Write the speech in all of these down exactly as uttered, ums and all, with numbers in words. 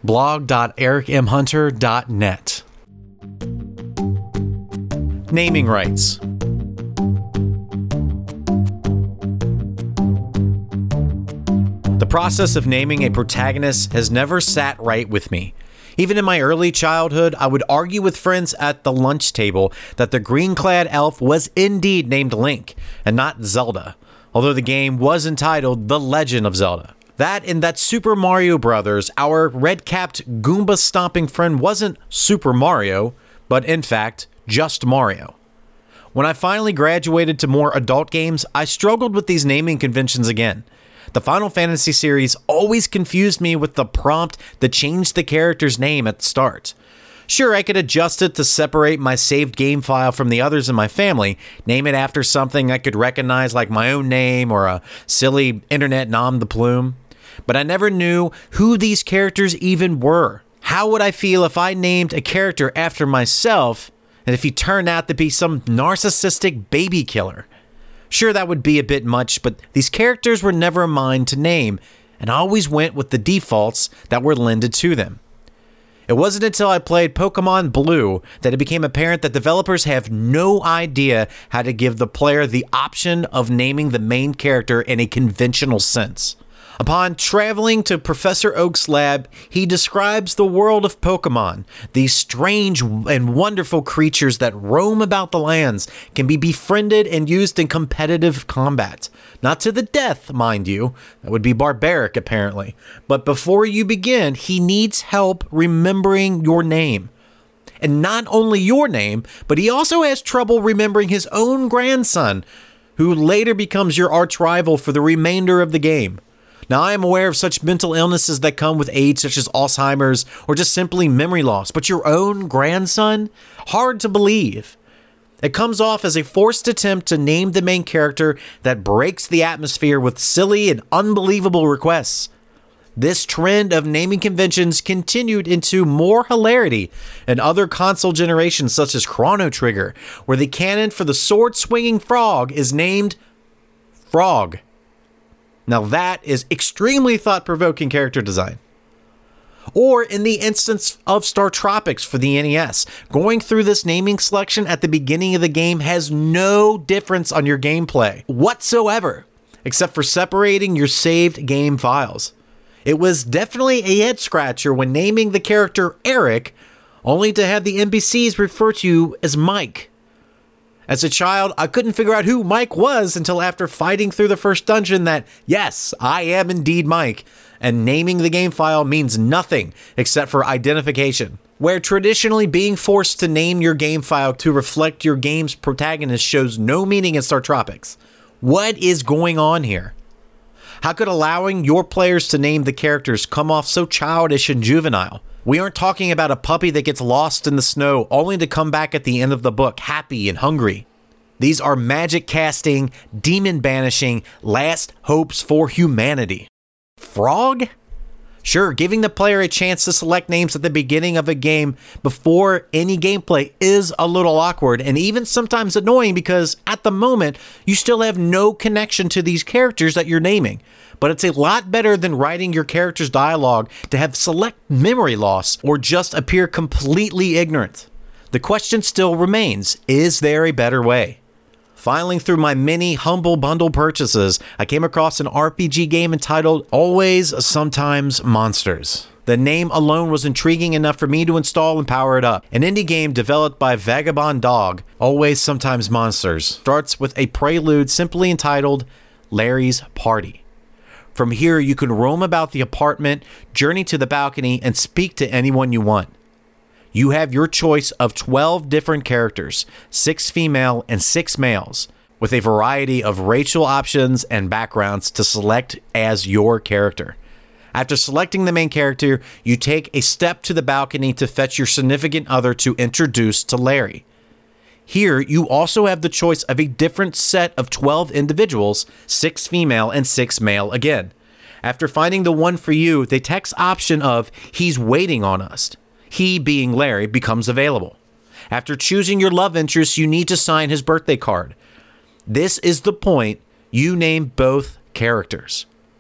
blog dot eric m hunter dot net. Naming rights. The process of naming a protagonist has never sat right with me. Even in my early childhood, I would argue with friends at the lunch table that the green-clad elf was indeed named Link and not Zelda, although the game was entitled The Legend of Zelda. That and that Super Mario Brothers, our red-capped Goomba-stomping friend wasn't Super Mario, but in fact, just Mario. When I finally graduated to more adult games, I struggled with these naming conventions again. The Final Fantasy series always confused me with the prompt to change the character's name at the start. Sure, I could adjust it to separate my saved game file from the others in my family, name it after something I could recognize like my own name or a silly internet nom de plume, but I never knew who these characters even were. How would I feel if I named a character after myself and if he turned out to be some narcissistic baby killer? Sure, that would be a bit much, but these characters were never mine to name, and I always went with the defaults that were lended to them. It wasn't until I played Pokemon Blue that it became apparent that developers have no idea how to give the player the option of naming the main character in a conventional sense. Upon traveling to Professor Oak's lab, he describes the world of Pokemon. These strange and wonderful creatures that roam about the lands can be befriended and used in competitive combat. Not to the death, mind you. That would be barbaric, apparently. But before you begin, he needs help remembering your name. And not only your name, but he also has trouble remembering his own grandson, who later becomes your arch rival for the remainder of the game. Now, I am aware of such mental illnesses that come with age, such as Alzheimer's or just simply memory loss, but your own grandson? Hard to believe. It comes off as a forced attempt to name the main character that breaks the atmosphere with silly and unbelievable requests. This trend of naming conventions continued into more hilarity in other console generations such as Chrono Trigger, where the canon for the sword-swinging frog is named Frog. Now that is extremely thought-provoking character design. Or in the instance of Star Tropics for the N E S, going through this naming selection at the beginning of the game has no difference on your gameplay whatsoever, except for separating your saved game files. It was definitely a head-scratcher when naming the character Eric, only to have the N P Cs refer to you as Mike. As a child, I couldn't figure out who Mike was until after fighting through the first dungeon that, yes, I am indeed Mike, and naming the game file means nothing except for identification. Where traditionally being forced to name your game file to reflect your game's protagonist shows no meaning in Star Tropics. What is going on here? How could allowing your players to name the characters come off so childish and juvenile? We aren't talking about a puppy that gets lost in the snow only to come back at the end of the book happy and hungry. These are magic casting, demon banishing, last hopes for humanity. Frog? Sure, giving the player a chance to select names at the beginning of a game before any gameplay is a little awkward and even sometimes annoying because at the moment you still have no connection to these characters that you're naming. But it's a lot better than writing your character's dialogue to have select memory loss or just appear completely ignorant. The question still remains, is there a better way? Filing through my many humble bundle purchases, I came across an R P G game entitled Always Sometimes Monsters. The name alone was intriguing enough for me to install and power it up. An indie game developed by Vagabond Dog, Always Sometimes Monsters, starts with a prelude simply entitled Larry's Party. From here, you can roam about the apartment, journey to the balcony, and speak to anyone you want. You have your choice of twelve different characters, six female and six males, with a variety of racial options and backgrounds to select as your character. After selecting the main character, you take a step to the balcony to fetch your significant other to introduce to Larry. Here, you also have the choice of a different set of twelve individuals, six female and six male again. After finding the one for you, the text option of "He's waiting on us," he being Larry, becomes available. After choosing your love interest, you need to sign his birthday card. This is the point you name both characters.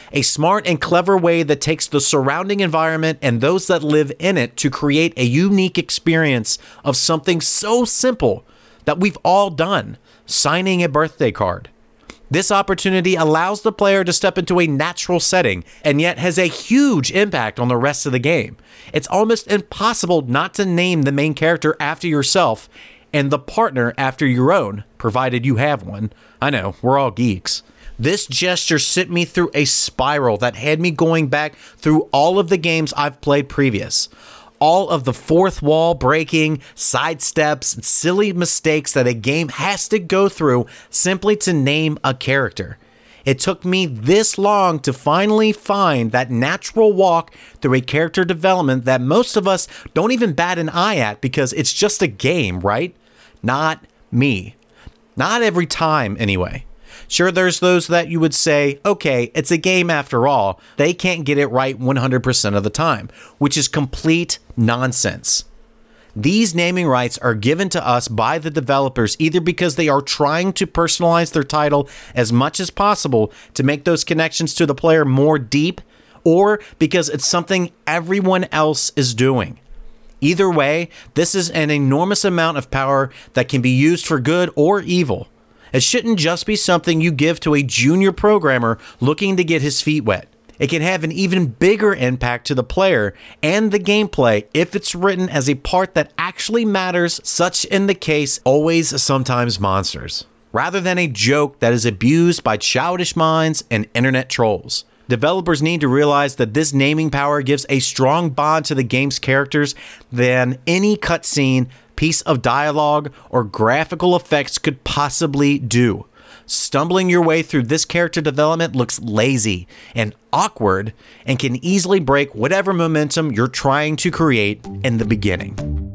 a smart and clever way that takes the surrounding environment and those that live in it to create a unique experience of something so simple that we've all done, signing a birthday card. This opportunity allows the player to step into a natural setting and yet has a huge impact on the rest of the game. It's almost impossible not to name the main character after yourself and the partner after your own, provided you have one. I know, we're all geeks. This gesture sent me through a spiral that had me going back through all of the games I've played previous. All of the fourth wall breaking, sidesteps, and silly mistakes that a game has to go through simply to name a character. It took me this long to finally find that natural walk through a character development that most of us don't even bat an eye at because it's just a game, right? Not me. Not every time, anyway. Sure, there's those that you would say, okay, it's a game after all. They can't get it right one hundred percent of the time, which is complete nonsense. These naming rights are given to us by the developers either because they are trying to personalize their title as much as possible to make those connections to the player more deep, or because it's something everyone else is doing. Either way, this is an enormous amount of power that can be used for good or evil. It shouldn't just be something you give to a junior programmer looking to get his feet wet. It can have an even bigger impact to the player and the gameplay if it's written as a part that actually matters, such in the case always sometimes monsters, rather than a joke that is abused by childish minds and internet trolls. Developers need to realize that this naming power gives a strong bond to the game's characters than any cutscene, piece of dialogue, or graphical effects could possibly do. Stumbling your way through this character development looks lazy and awkward and can easily break whatever momentum you're trying to create in the beginning.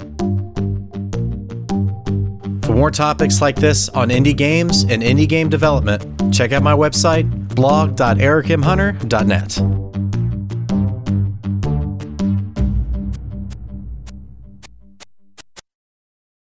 For more topics like this on indie games and indie game development, check out my website, blog dot eric m hunter dot net.